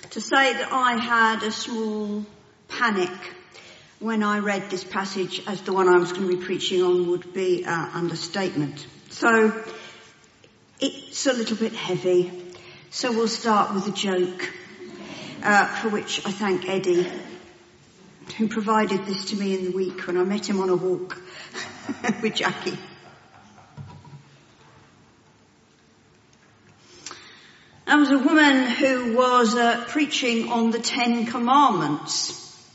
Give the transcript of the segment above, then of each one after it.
to say that I had a small panic when I read this passage as the one I was going to be preaching on would be an understatement. So it's a little bit heavy. So we'll start with a joke, for which I thank Eddie, who provided this to me in the week when I met him on a walk with Jackie. There was a woman who was preaching on the 10 Commandments.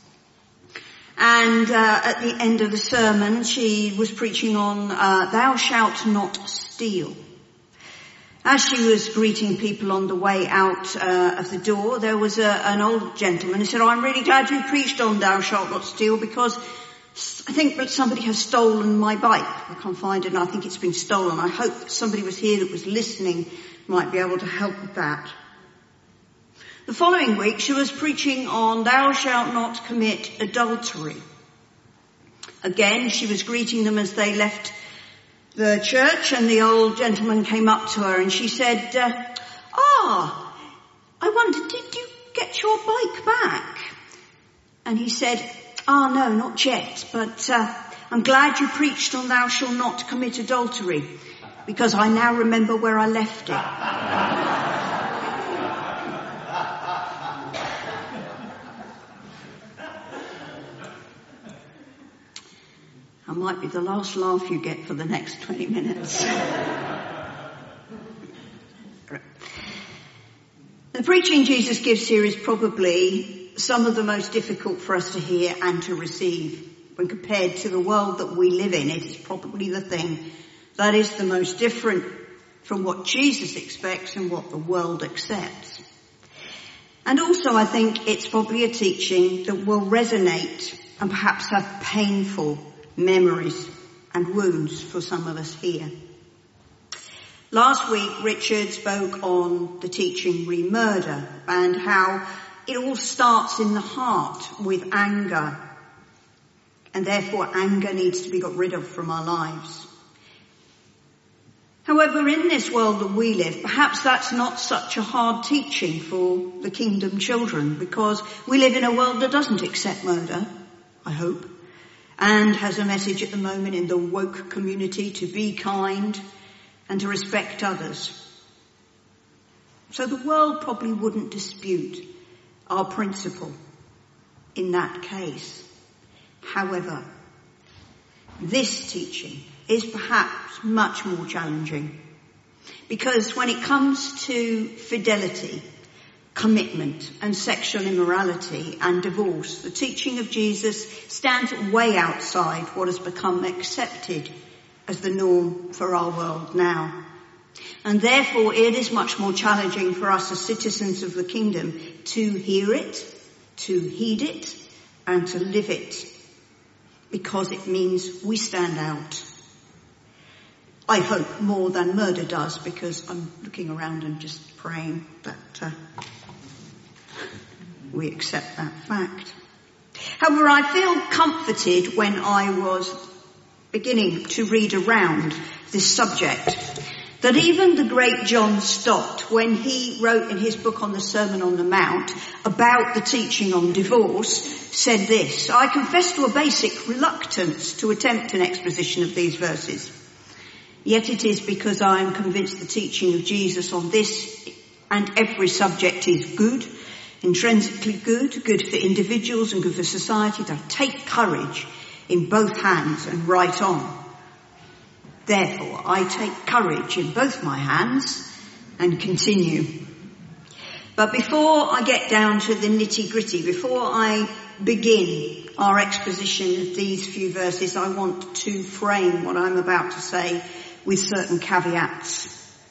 And at the end of the sermon, she was preaching on thou shalt not steal. As she was greeting people on the way out of the door, there was an old gentleman who said, I'm really glad you preached on thou shalt not steal, because I think that somebody has stolen my bike. I can't find it and I think it's been stolen. I hope that somebody was here that was listening might be able to help with that. The following week she was preaching on thou shalt not commit adultery. Again, she was greeting them as they left the church, and the old gentleman came up to her and she said, I wonder, did you get your bike back? And he said, no, not yet, but I'm glad you preached on thou shalt not commit adultery, because I now remember where I left it. I might be the last laugh you get for the next 20 minutes. The Preaching Jesus Gives series is probably some of the most difficult for us to hear and to receive. When compared to the world that we live in, it is probably the thing that is the most different from what Jesus expects and what the world accepts. And also I think it's probably a teaching that will resonate and perhaps have painful memories and wounds for some of us here. Last week, Richard spoke on the teaching re-murder and how it all starts in the heart with anger, and therefore anger needs to be got rid of from our lives. However, in this world that we live, perhaps that's not such a hard teaching for the kingdom children, because we live in a world that doesn't accept murder, I hope, and has a message at the moment in the woke community to be kind and to respect others. So the world probably wouldn't dispute our principle in that case. However, this teaching is perhaps much more challenging, because when it comes to fidelity, commitment and sexual immorality and divorce, the teaching of Jesus stands way outside what has become accepted as the norm for our world now. And therefore it is much more challenging for us as citizens of the kingdom to hear it, to heed it, and to live it, because it means we stand out. I hope more than murder does, because I'm looking around and just praying that we accept that fact. However, I feel comforted when I was beginning to read around this subject that even the great John Stott, when he wrote in his book on the Sermon on the Mount about the teaching on divorce, said this: I confess to a basic reluctance to attempt an exposition of these verses. Yet it is because I am convinced the teaching of Jesus on this and every subject is good, intrinsically good for individuals and good for society, that I take courage in both hands and write on. Therefore, I take courage in both my hands and continue. But before I get down to the nitty-gritty, before I begin our exposition of these few verses, I want to frame what I'm about to say with certain caveats.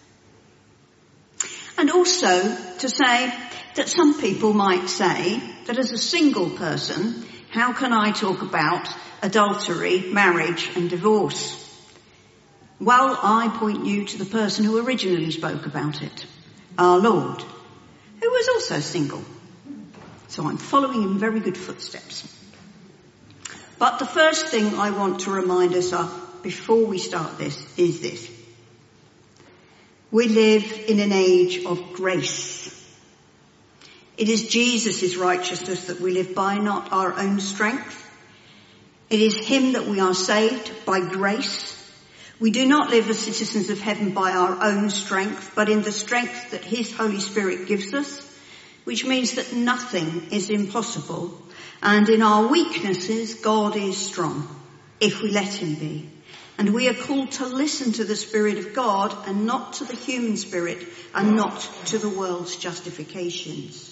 And also to say that some people might say that as a single person, how can I talk about adultery, marriage and divorce? Well, I point you to the person who originally spoke about it, our Lord, who was also single. So I'm following in very good footsteps. But the first thing I want to remind us of before we start this is this. We live in an age of grace. It is Jesus' righteousness that we live by, not our own strength. It is him that we are saved by grace. We do not live as citizens of heaven by our own strength, but in the strength that his Holy Spirit gives us, which means that nothing is impossible. And in our weaknesses, God is strong, if we let him be. And we are called to listen to the Spirit of God and not to the human spirit and not to the world's justifications.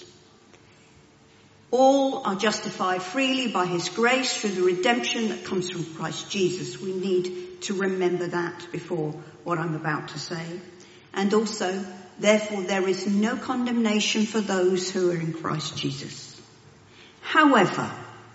All are justified freely by his grace through the redemption that comes from Christ Jesus. We need to remember that before what I'm about to say. And also, therefore, there is no condemnation for those who are in Christ Jesus. However,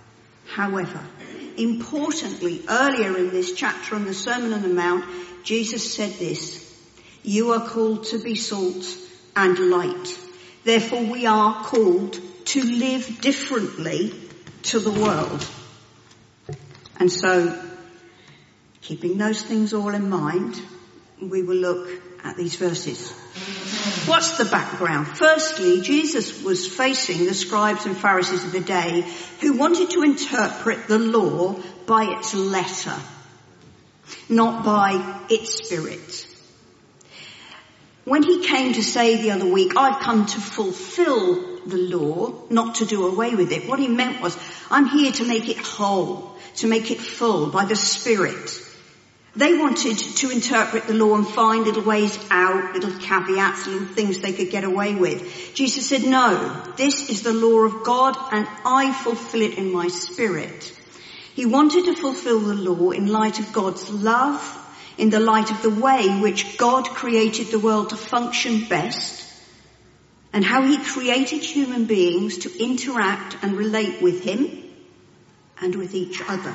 importantly, earlier in this chapter on the Sermon on the Mount, Jesus said this: you are called to be salt and light. Therefore, we are called to live differently to the world. And so, keeping those things all in mind, we will look at these verses. What's the background? Firstly, Jesus was facing the scribes and Pharisees of the day who wanted to interpret the law by its letter, not by its spirit. When he came to say the other week, I've come to fulfill the law, not to do away with it, what he meant was, I'm here to make it whole, to make it full by the Spirit. They wanted to interpret the law and find little ways out, little caveats, little things they could get away with. Jesus said, no, this is the law of God and I fulfill it in my Spirit. He wanted to fulfill the law in light of God's love, in the light of the way in which God created the world to function best, and how he created human beings to interact and relate with him and with each other.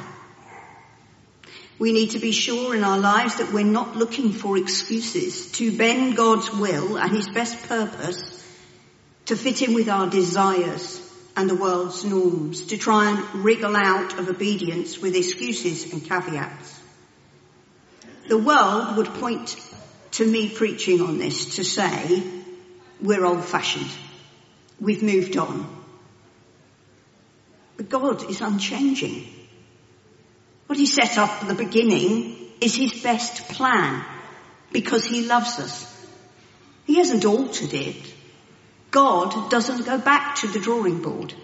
We need to be sure in our lives that we're not looking for excuses to bend God's will and his best purpose to fit in with our desires and the world's norms, to try and wriggle out of obedience with excuses and caveats. The world would point to me preaching on this to say, we're old-fashioned. We've moved on. But God is unchanging. What he set up at the beginning is his best plan because he loves us. He hasn't altered it. God doesn't go back to the drawing board.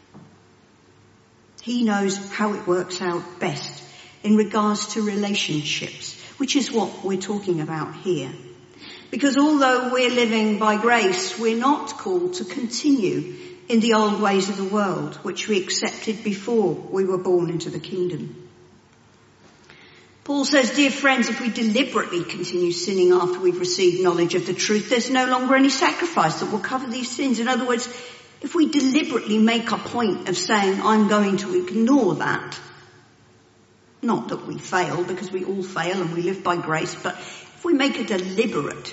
He knows how it works out best in regards to relationships, which is what we're talking about here. Because although we're living by grace, we're not called to continue in the old ways of the world, which we accepted before we were born into the kingdom. Paul says, dear friends, if we deliberately continue sinning after we've received knowledge of the truth, there's no longer any sacrifice that will cover these sins. In other words, if we deliberately make a point of saying, I'm going to ignore that, not that we fail, because we all fail and we live by grace, but if we make a deliberate,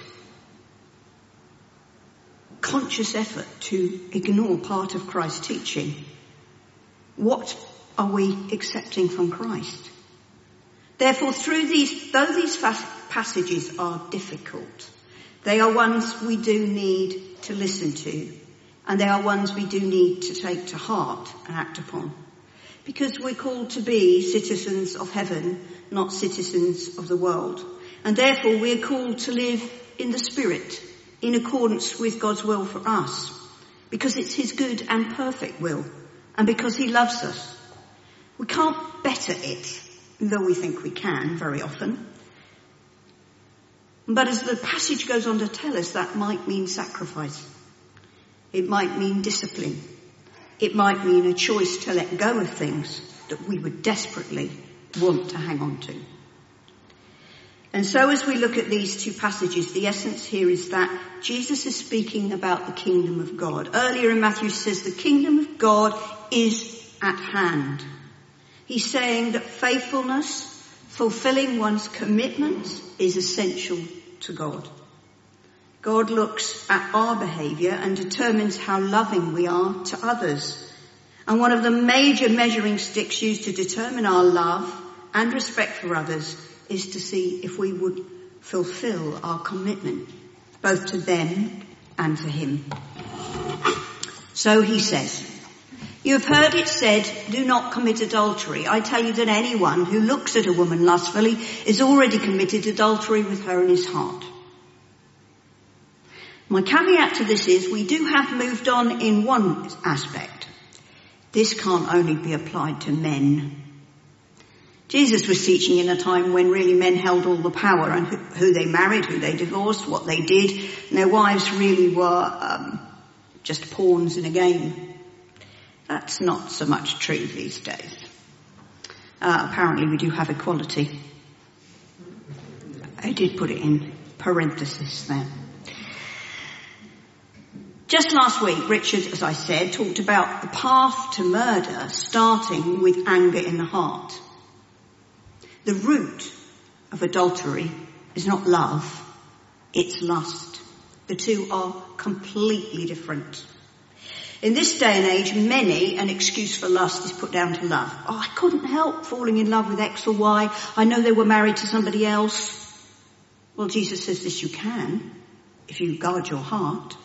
conscious effort to ignore part of Christ's teaching, what are we accepting from Christ? Therefore, though these passages are difficult, they are ones we do need to listen to, and they are ones we do need to take to heart and act upon. Because we're called to be citizens of heaven, not citizens of the world. And therefore we're called to live in the Spirit, in accordance with God's will for us. Because it's his good and perfect will, and because he loves us. We can't better it, though we think we can very often. But as the passage goes on to tell us, that might mean sacrifice. It might mean discipline. It might mean a choice to let go of things that we would desperately want to hang on to. And so as we look at these two passages, the essence here is that Jesus is speaking about the kingdom of God. Earlier in Matthew says the kingdom of God is at hand. He's saying that faithfulness, fulfilling one's commitments, is essential to God. God looks at our behaviour and determines how loving we are to others. And one of the major measuring sticks used to determine our love and respect for others is to see if we would fulfil our commitment, both to them and to him. So So he says, "You have heard it said, 'Do not commit adultery.' I tell you that anyone who looks at a woman lustfully is already committed adultery with her in his heart." My caveat to this is we do have moved on in one aspect. This can't only be applied to men. Jesus was teaching in a time when really men held all the power, and who they married, who they divorced, what they did, and their wives really were just pawns in a game. That's not so much true these days. Apparently we do have equality. I did put it in parentheses there. Just last week, Richard, as I said, talked about the path to murder starting with anger in the heart. The root of adultery is not love, it's lust. The two are completely different. In this day and age, an excuse for lust is put down to love. "Oh, I couldn't help falling in love with X or Y. I know they were married to somebody else." Well, Jesus says this you can, if you guard your heart.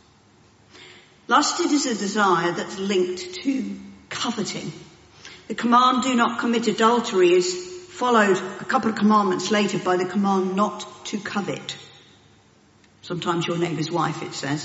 Lust is a desire that's linked to coveting. The command, "Do not commit adultery," is followed a couple of commandments later by the command not to covet. Sometimes your neighbour's wife, it says.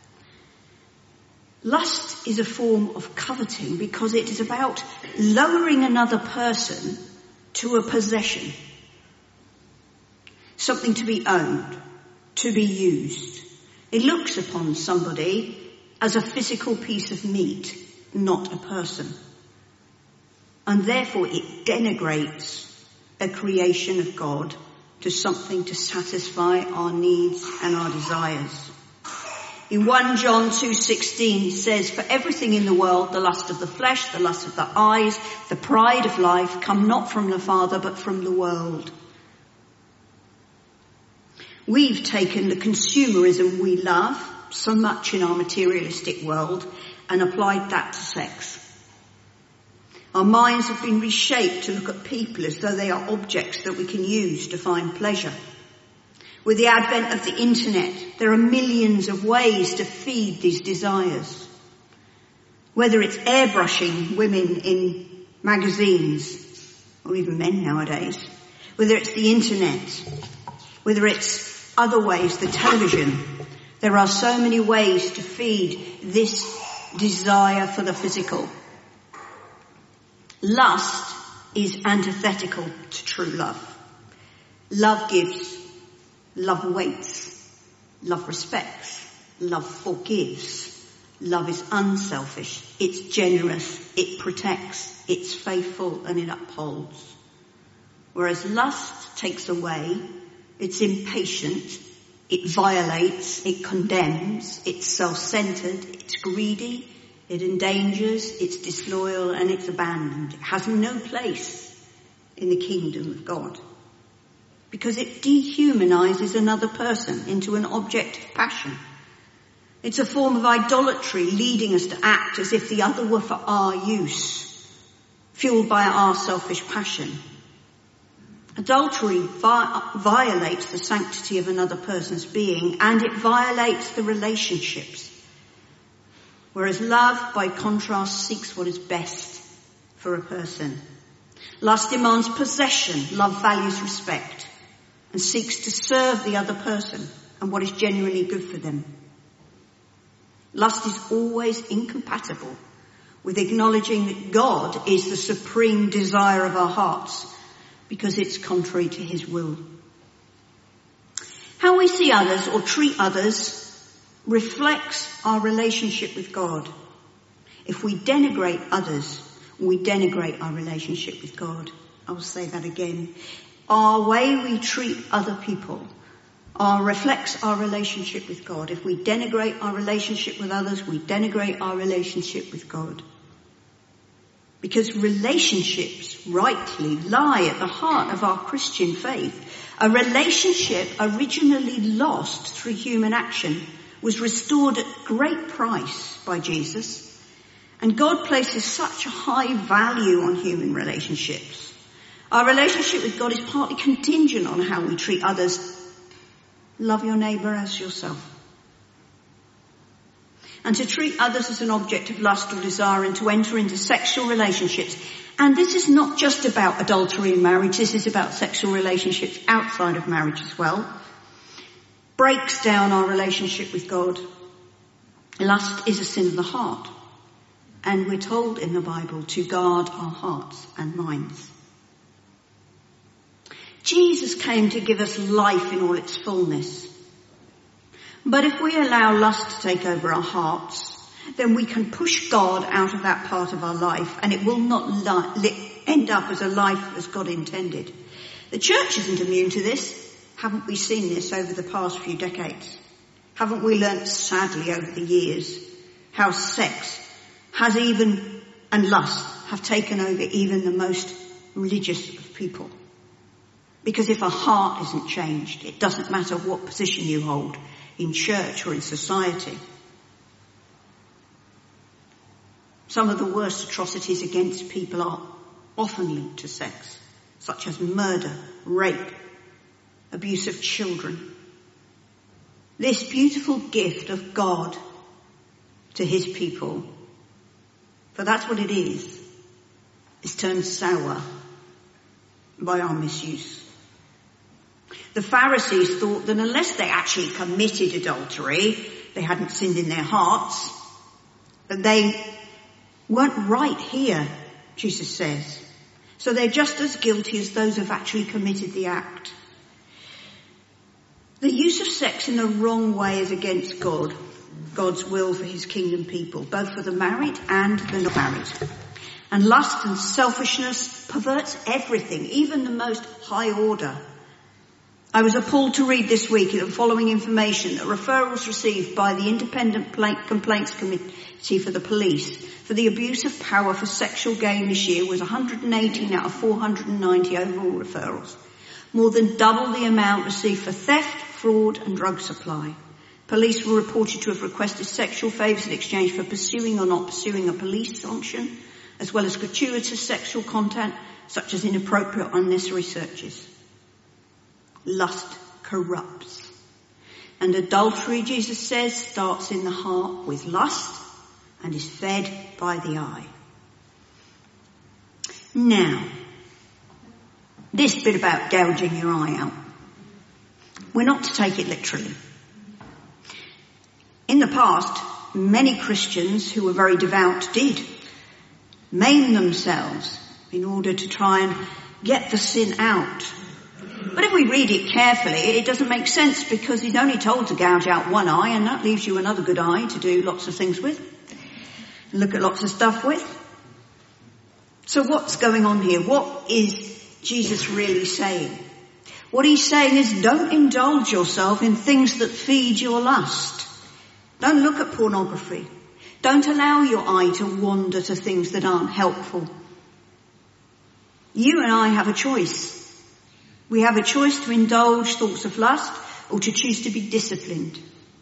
Lust is a form of coveting because it is about lowering another person to a possession. Something to be owned, to be used. It looks upon somebody as a physical piece of meat, not a person. And therefore it denigrates a creation of God to something to satisfy our needs and our desires. In 1 John 2:16 says, "For everything in the world, the lust of the flesh, the lust of the eyes, the pride of life, come not from the Father, but from the world." We've taken the consumerism we love so much in our materialistic world and applied that to sex. Our minds have been reshaped to look at people as though they are objects that we can use to find pleasure. With the advent of the internet, there are millions of ways to feed these desires. Whether it's airbrushing women in magazines, or even men nowadays, whether it's the internet, whether it's other ways, the television, there are so many ways to feed this desire for the physical. Lust is antithetical to true love. Love gives, love waits, love respects, love forgives. Love is unselfish, it's generous, it protects, it's faithful, and it upholds. Whereas lust takes away, it's impatient, it violates, it condemns, it's self-centered, it's greedy, it endangers, it's disloyal, and it's abandoned. It has no place in the kingdom of God because it dehumanizes another person into an object of passion. It's a form of idolatry, leading us to act as if the other were for our use, fueled by our selfish passion. Adultery violates the sanctity of another person's being, and it violates the relationships. Whereas love, by contrast, seeks what is best for a person. Lust demands possession. Love values respect and seeks to serve the other person and what is genuinely good for them. Lust is always incompatible with acknowledging that God is the supreme desire of our hearts because it's contrary to his will. How we see others or treat others reflects our relationship with God. If we denigrate others, we denigrate our relationship with God. I will say that again. Our way we treat other people reflects our relationship with God. If we denigrate our relationship with others, we denigrate our relationship with God. Because relationships rightly lie at the heart of our Christian faith. A relationship originally lost through human action was restored at great price by Jesus. And God places such a high value on human relationships. Our relationship with God is partly contingent on how we treat others. Love your neighbour as yourself. and to treat others as an object of lust or desire and to enter into sexual relationships. And this is not just about adultery in marriage, this is about sexual relationships outside of marriage as well. Breaks down our relationship with God. Lust is a sin of the heart. And we're told in the Bible to guard our hearts and minds. Jesus came to give us life in all its fullness. But if we allow lust to take over our hearts, then we can push God out of that part of our life and it will not end up as a life as God intended. The church isn't immune to this. Haven't we seen this over the past few decades? Haven't we learnt sadly over the years how sex has and lust have taken over even the most religious of people? Because if a heart isn't changed, it doesn't matter what position you hold in church or in society. Some of the worst atrocities against people are often linked to sex, such as murder, rape, abuse of children. This beautiful gift of God to his people, for that's what it is turned sour by our misuse. The Pharisees thought that unless they actually committed adultery, they hadn't sinned in their hearts, that they weren't right here, Jesus says. So they're just as guilty as those who've actually committed the act. The use of sex in the wrong way is against God's will for his kingdom people, both for the married and the not married. And lust and selfishness perverts everything, even the most high order. I was appalled to read this week the following information that referrals received by the Independent Complaints Committee for the Police for the abuse of power for sexual gain this year was 118 out of 490 overall referrals. More than double the amount received for theft, fraud and drug supply. Police were reported to have requested sexual favours in exchange for pursuing or not pursuing a police function, as well as gratuitous sexual content such as inappropriate or unnecessary searches. Lust corrupts. And adultery, Jesus says, starts in the heart with lust and is fed by the eye. Now, this bit about gouging your eye out, we're not to take it literally. In the past, many Christians who were very devout did maim themselves in order to try and get the sin out. But if we read it carefully, it doesn't make sense because he's only told to gouge out one eye and that leaves you another good eye to do lots of things with, look at lots of stuff with. So what's going on here? What is Jesus really saying? What he's saying is don't indulge yourself in things that feed your lust. Don't look at pornography. Don't allow your eye to wander to things that aren't helpful. You and I have a choice. We have a choice to indulge thoughts of lust or to choose to be disciplined.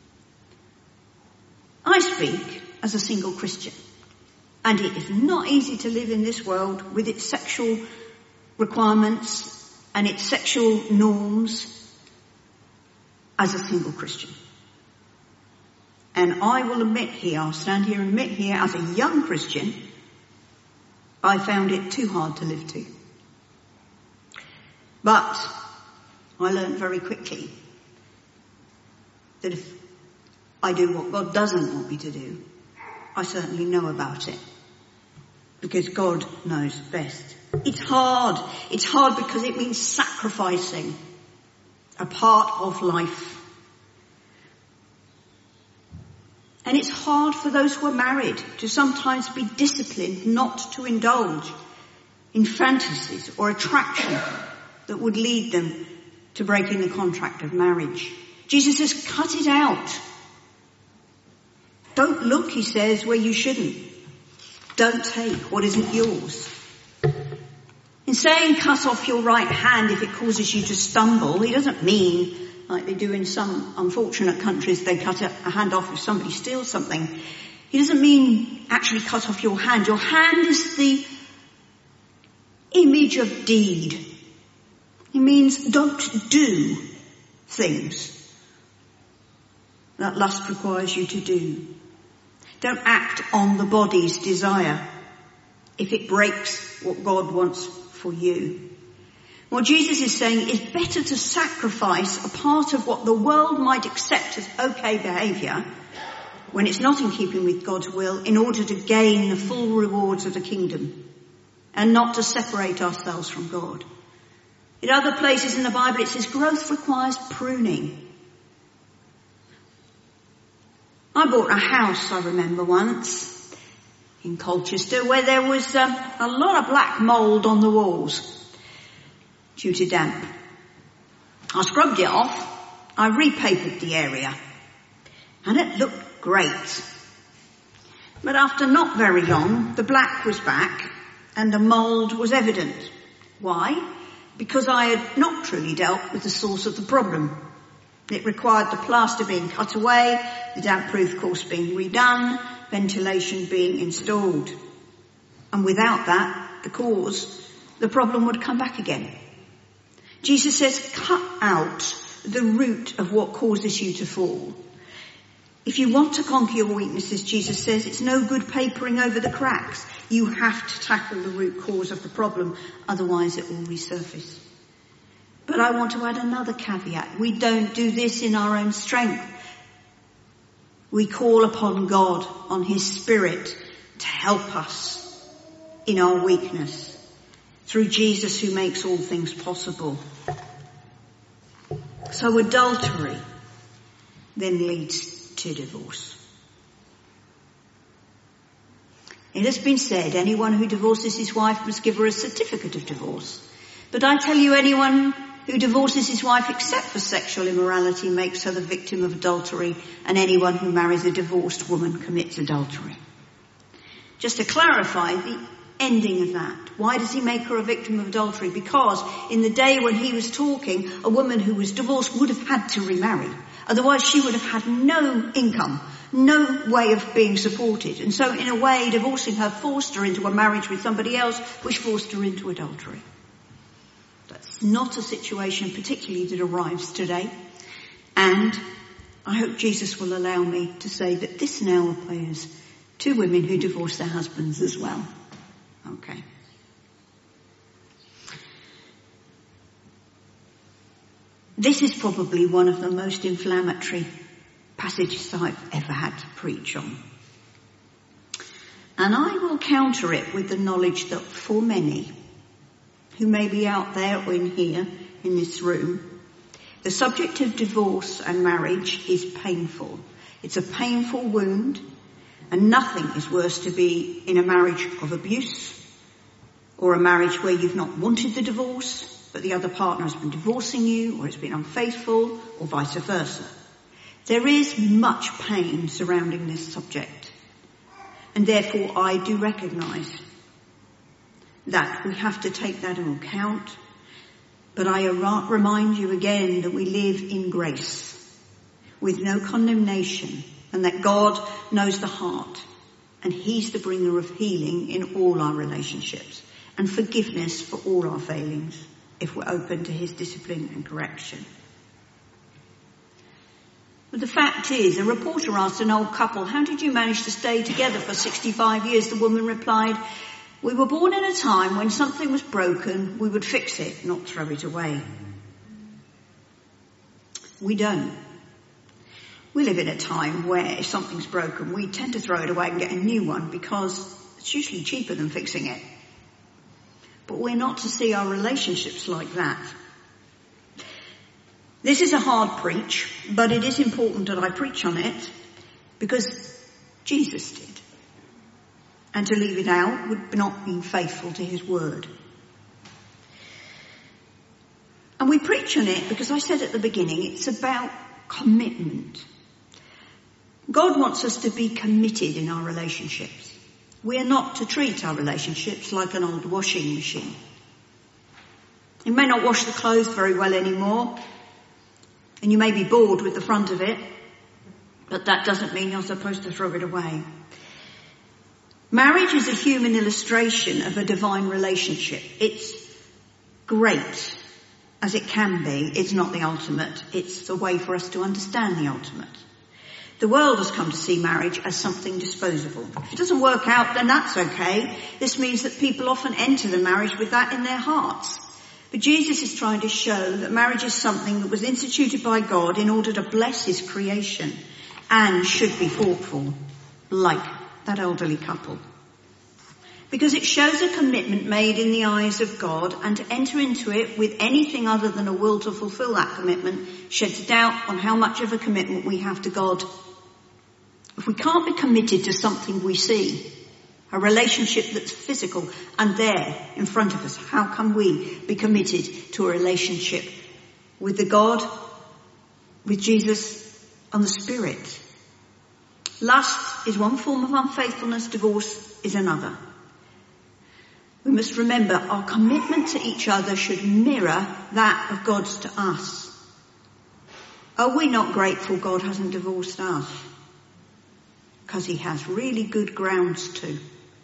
I speak as a single Christian, and it is not easy to live in this world with its sexual requirements and its sexual norms as a single Christian. And I will admit here, I'll stand here and admit here, as a young Christian, I found it too hard to live to. But I learned very quickly that if I do what God doesn't want me to do, I certainly know about it. Because God knows best. It's hard. It's hard because it means sacrificing a part of life. And it's hard for those who are married to sometimes be disciplined not to indulge in fantasies or attraction that would lead them to breaking the contract of marriage. Jesus says, cut it out. Don't look, he says, where you shouldn't. Don't take what isn't yours. In saying cut off your right hand if it causes you to stumble, he doesn't mean, like they do in some unfortunate countries, they cut a hand off if somebody steals something. He doesn't mean actually cut off your hand. Your hand is the image of deed. He means don't do things that lust requires you to do. Don't act on the body's desire if it breaks what God wants for you. What Jesus is saying is better to sacrifice a part of what the world might accept as okay behaviour when it's not in keeping with God's will in order to gain the full rewards of the kingdom and not to separate ourselves from God. In other places in the Bible it says growth requires pruning. I bought a house, I remember once, in Colchester, where there was a lot of black mould on the walls due to damp. I scrubbed it off, I repapered the area, and it looked great. But after not very long, the black was back and the mould was evident. Why? Because I had not truly dealt with the source of the problem. It required the plaster being cut away, the damp-proof course being redone, ventilation being installed. And without that, the problem would come back again. Jesus says, cut out the root of what causes you to fall. If you want to conquer your weaknesses, Jesus says, it's no good papering over the cracks. You have to tackle the root cause of the problem, otherwise it will resurface. But I want to add another caveat. We don't do this in our own strength. We call upon God, on His Spirit, to help us in our weakness, through Jesus who makes all things possible. So adultery then leads to divorce. It has been said, anyone who divorces his wife must give her a certificate of divorce. But I tell you, anyone who divorces his wife except for sexual immorality makes her the victim of adultery, and anyone who marries a divorced woman commits adultery. Just to clarify the ending of that, why does he make her a victim of adultery? Because in the day when he was talking, a woman who was divorced would have had to remarry. Otherwise she would have had no income, no way of being supported. And so in a way, divorcing her forced her into a marriage with somebody else, which forced her into adultery. That's not a situation particularly that arrives today. And I hope Jesus will allow me to say that this now applies to women who divorce their husbands as well. Okay. This is probably one of the most inflammatory passages I've ever had to preach on. And I will counter it with the knowledge that for many who may be out there or in here, in this room, the subject of divorce and marriage is painful. It's a painful wound, and nothing is worse to be in a marriage of abuse or a marriage where you've not wanted the divorce, but the other partner has been divorcing you or has been unfaithful or vice versa. There is much pain surrounding this subject, and therefore I do recognise that we have to take that into account. But I remind you again that we live in grace with no condemnation, and that God knows the heart, and He's the bringer of healing in all our relationships and forgiveness for all our failings if we're open to His discipline and correction. But the fact is, a reporter asked an old couple, how did you manage to stay together for 65 years? The woman replied, we were born in a time when something was broken, we would fix it, not throw it away. We don't. We live in a time where if something's broken, we tend to throw it away and get a new one because it's usually cheaper than fixing it. But we're not to see our relationships like that. This is a hard preach, but it is important that I preach on it because Jesus did. And to leave it out would not be faithful to His word. And we preach on it because I said at the beginning, it's about commitment. God wants us to be committed in our relationships. We are not to treat our relationships like an old washing machine. You may not wash the clothes very well anymore, and you may be bored with the front of it, but that doesn't mean you're supposed to throw it away. Marriage is a human illustration of a divine relationship. It's great as it can be. It's not the ultimate. It's a way for us to understand the ultimate. The world has come to see marriage as something disposable. If it doesn't work out, then that's okay. This means that people often enter the marriage with that in their hearts. But Jesus is trying to show that marriage is something that was instituted by God in order to bless his creation and should be fought for, like that elderly couple. Because it shows a commitment made in the eyes of God, and to enter into it with anything other than a will to fulfill that commitment sheds doubt on how much of a commitment we have to God. If we can't be committed to something we see, a relationship that's physical and there in front of us, how can we be committed to a relationship with the God, with Jesus and the Spirit? Lust is one form of unfaithfulness, divorce is another. We must remember our commitment to each other should mirror that of God's to us. Are we not grateful God hasn't divorced us? Because he has really good grounds to.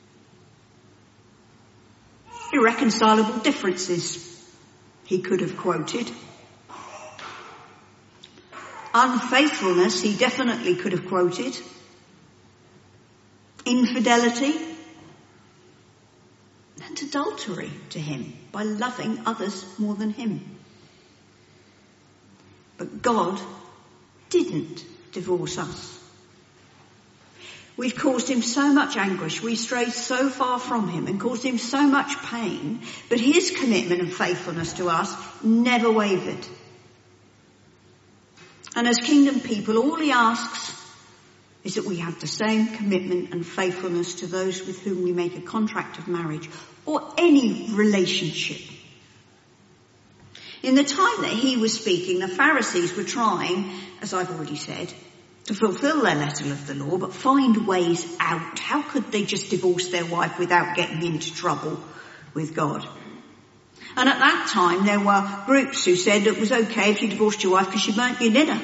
Irreconcilable differences, he could have quoted. Unfaithfulness, he definitely could have quoted. Infidelity and adultery to him by loving others more than him. But God didn't divorce us. We've caused him so much anguish, we strayed so far from him and caused him so much pain, but his commitment and faithfulness to us never wavered. And as kingdom people, all he asks is that we have the same commitment and faithfulness to those with whom we make a contract of marriage or any relationship. In the time that he was speaking, the Pharisees were trying, as I've already said, to fulfill their letter of the law, but find ways out. How could they just divorce their wife without getting into trouble with God? And at that time, there were groups who said it was okay if you divorced your wife because she burnt your dinner.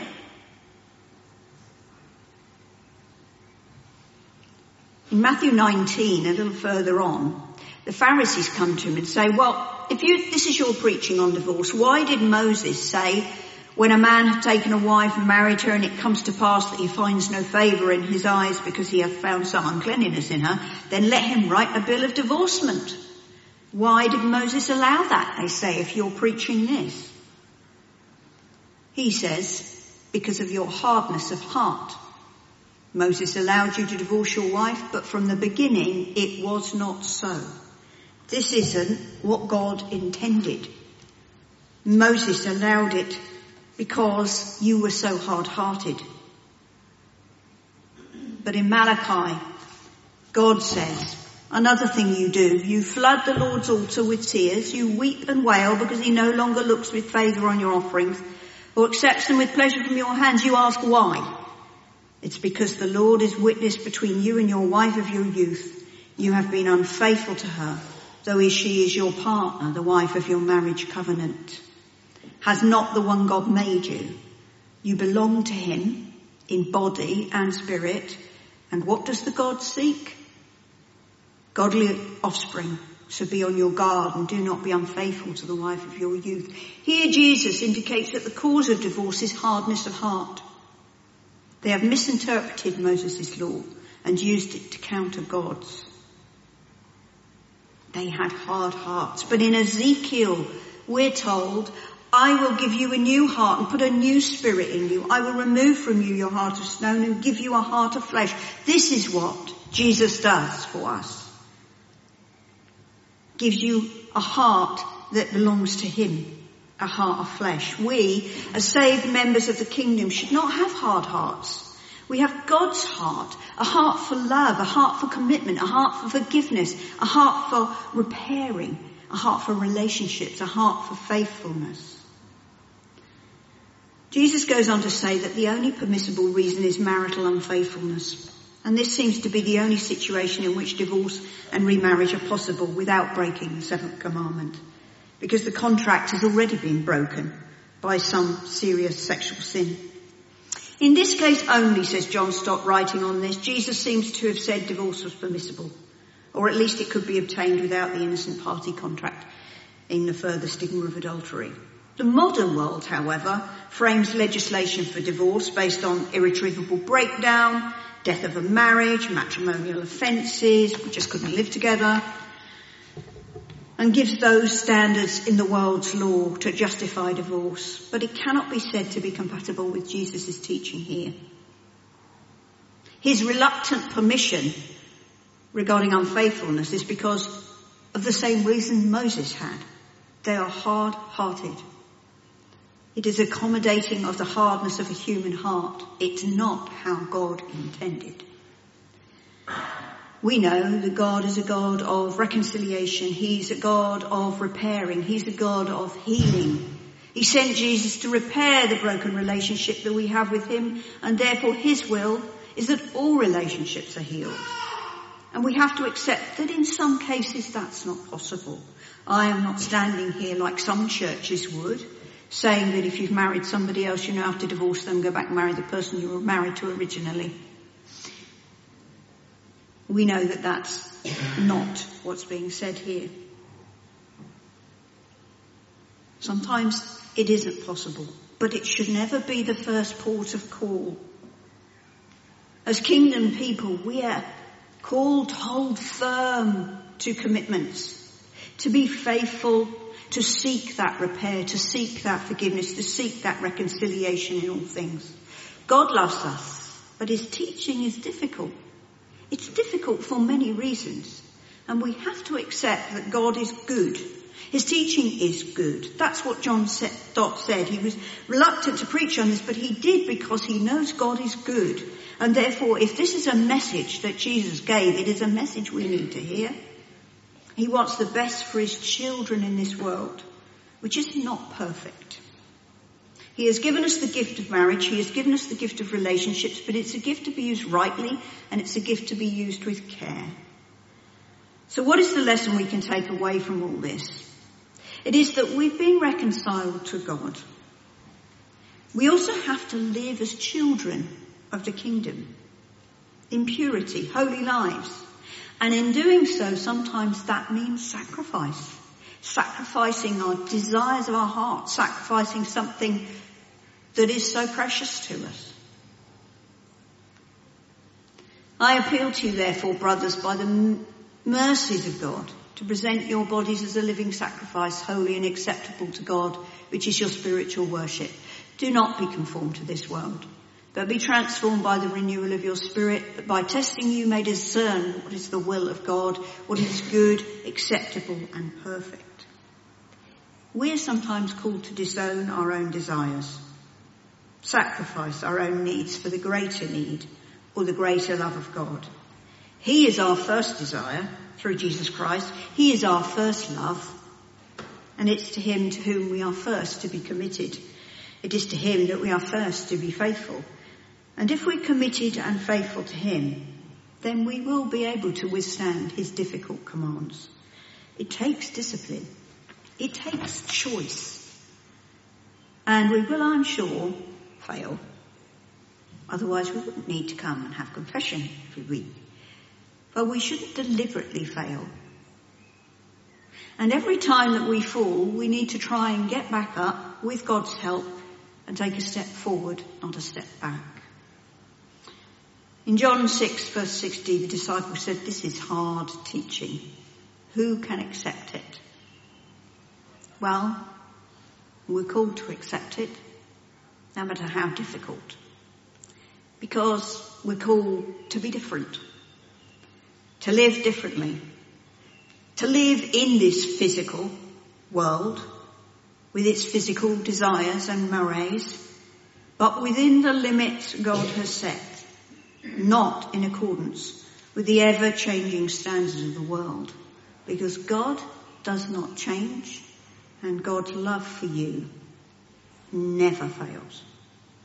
In Matthew 19, a little further on, the Pharisees come to him and say, well, this is your preaching on divorce, why did Moses say, when a man hath taken a wife and married her, and it comes to pass that he finds no favour in his eyes because he hath found some uncleanness in her, then let him write a bill of divorcement. Why did Moses allow that, they say, if you're preaching this? He says, because of your hardness of heart. Moses allowed you to divorce your wife, but from the beginning it was not so. This isn't what God intended. Moses allowed it because you were so hard-hearted. But in Malachi, God says, another thing you do, you flood the Lord's altar with tears, you weep and wail because he no longer looks with favour on your offerings or accepts them with pleasure from your hands. You ask why? It's because the Lord is witness between you and your wife of your youth. You have been unfaithful to her, though she is your partner, the wife of your marriage covenant. Has not the one God made you? You belong to him in body and spirit. And what does the God seek? Godly offspring. So be on your guard and do not be unfaithful to the wife of your youth. Here Jesus indicates that the cause of divorce is hardness of heart. They have misinterpreted Moses' law and used it to counter God's. They had hard hearts. But in Ezekiel, we're told, I will give you a new heart and put a new spirit in you. I will remove from you your heart of stone and give you a heart of flesh. This is what Jesus does for us. Gives you a heart that belongs to him, a heart of flesh. We, as saved members of the kingdom, should not have hard hearts. We have God's heart, a heart for love, a heart for commitment, a heart for forgiveness, a heart for repairing, a heart for relationships, a heart for faithfulness. Jesus goes on to say that the only permissible reason is marital unfaithfulness. And this seems to be the only situation in which divorce and remarriage are possible without breaking the seventh commandment. Because the contract has already been broken by some serious sexual sin. In this case only, says John Stott writing on this, Jesus seems to have said divorce was permissible. Or at least it could be obtained without the innocent party contract in the further stigma of adultery. The modern world, however, frames legislation for divorce based on irretrievable breakdown, death of a marriage, matrimonial offences, we just couldn't live together, and gives those standards in the world's law to justify divorce. But it cannot be said to be compatible with Jesus' teaching here. His reluctant permission regarding unfaithfulness is because of the same reason Moses had. They are hard-hearted. It is accommodating of the hardness of a human heart. It's not how God intended. We know that God is a God of reconciliation. He's a God of repairing. He's a God of healing. He sent Jesus to repair the broken relationship that we have with him, and therefore his will is that all relationships are healed. And we have to accept that in some cases that's not possible. I am not standing here like some churches would, saying that if you've married somebody else, you now have to divorce them, go back and marry the person you were married to originally. We know that that's not what's being said here. Sometimes it isn't possible, but it should never be the first port of call. As kingdom people, we are called to hold firm to commitments, to be faithful, to seek that repair, to seek that forgiveness, to seek that reconciliation in all things. God loves us, but his teaching is difficult. It's difficult for many reasons, and we have to accept that God is good. His teaching is good. That's what John Stott said. He was reluctant to preach on this, but he did because he knows God is good. And therefore, if this is a message that Jesus gave, it is a message we need to hear. He wants the best for his children in this world, which is not perfect. He has given us the gift of marriage. He has given us the gift of relationships, but it's a gift to be used rightly, and it's a gift to be used with care. So what is the lesson we can take away from all this? It is that we've been reconciled to God. We also have to live as children of the kingdom, in purity, holy lives. And in doing so, sometimes that means sacrifice. Sacrificing our desires of our heart, sacrificing something that is so precious to us. I appeal to you, therefore, brothers, by the mercies of God, to present your bodies as a living sacrifice, holy and acceptable to God, which is your spiritual worship. Do not be conformed to this world, but be transformed by the renewal of your spirit, that by testing you may discern what is the will of God, what is good, acceptable and perfect. We are sometimes called to disown our own desires, sacrifice our own needs for the greater need or the greater love of God. He is our first desire through Jesus Christ. He is our first love, and it's to him to whom we are first to be committed. It is to him that we are first to be faithful. And if we're committed and faithful to him, then we will be able to withstand his difficult commands. It takes discipline. It takes choice. And we will, I'm sure, fail. Otherwise we wouldn't need to come and have confession every week. But we shouldn't deliberately fail. And every time that we fall, we need to try and get back up with God's help and take a step forward, not a step back. In John 6, verse 60, the disciples said, "This is hard teaching. Who can accept it?" Well, we're called to accept it, no matter how difficult. Because we're called to be different, to live differently, to live in this physical world with its physical desires and mores, but within the limits God has set, not in accordance with the ever-changing standards of the world, because God does not change and God's love for you never fails.